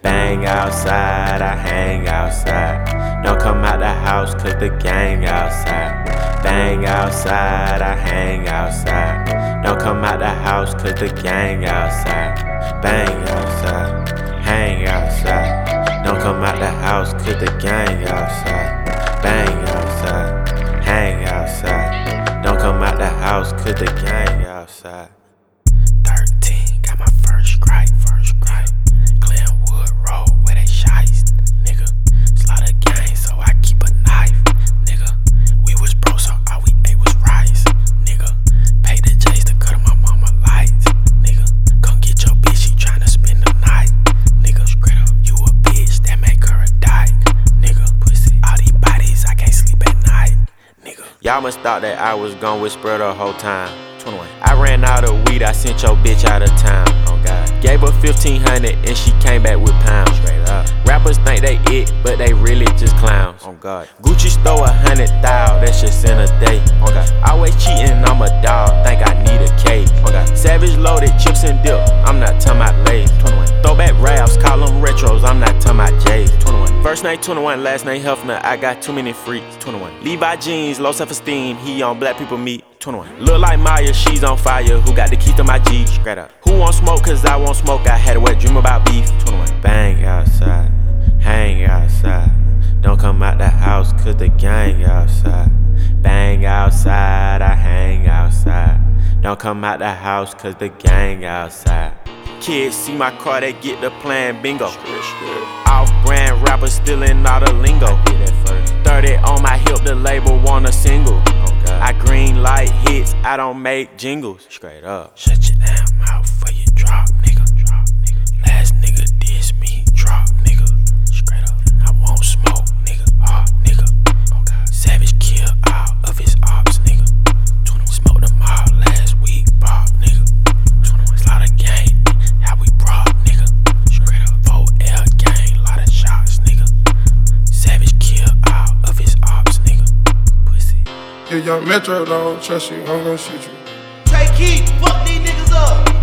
Bang outside, I hang outside. Don't come out the house cause the gang outside. Bang outside, I hang outside. Don't come out the house cause the gang outside. Bang outside, hang outside. Don't come out the house cause the gang outside. Bang outside, hang outside. Don't come out the house cause the gang outside. 13, got my first strike. Glenwood Road where they shiest, nigga. Slaughter gang, so I keep a knife, nigga. We was broke, so all we ate was rice, nigga. Paid the J's to cut my mama lights, nigga. Come get your bitch, she tryna spend the night, nigga. Straight up, you a bitch, that make her a dyke, nigga. Pussy, all these bodies, I can't sleep at night, nigga. Y'all must thought that I was gone with spread the whole time. 21. I ran out of weed, I sent your bitch out of town. Oh God. Gave her 1,500 and she came back with pounds. Straight up. Rappers think they it, but they really just clowns. Oh God. Gucci stole 100,000, that's just in a day. Oh God. Always cheating, I'm a dog, think I need a cake. Oh God. Savage loaded, chips and dip, I'm not talking about Lay's. 21. Throwback raps, call them retros, I'm not talking about J's. 21. First name 21, last name Huffner, I got too many freaks. 21. Levi jeans, low self-esteem, he on black people meat. 21. Look like Maya, she's on fire. Who got the keys to my G? Straight up. Who want smoke? Cause I want smoke. I had a wet dream about beef. 21. Bang outside, hang outside. Don't come out the house cause the gang outside. Bang outside, I hang outside. Don't come out the house cause the gang outside. Kids see my car, they get the plan bingo. Off-brand rappers stealing all the lingo. 30 on my hip, the label want a single. I green light hits, I don't make jingles. Straight up. Shut your damn mouth for you drop, nigga. Last nigga diss me, drop, nigga. Straight up. I won't smoke, nigga. Nigga. Savage kill all of his ops, nigga. 21. Smoked them all last week, pop, nigga. 21. Slaughter gang, how we brought, nigga. Straight up. 4L gang, lot of shots, nigga. Savage kill all of his ops, nigga. If young Metro don't trust you, I'm gon' shoot you. Take heat, fuck these niggas up.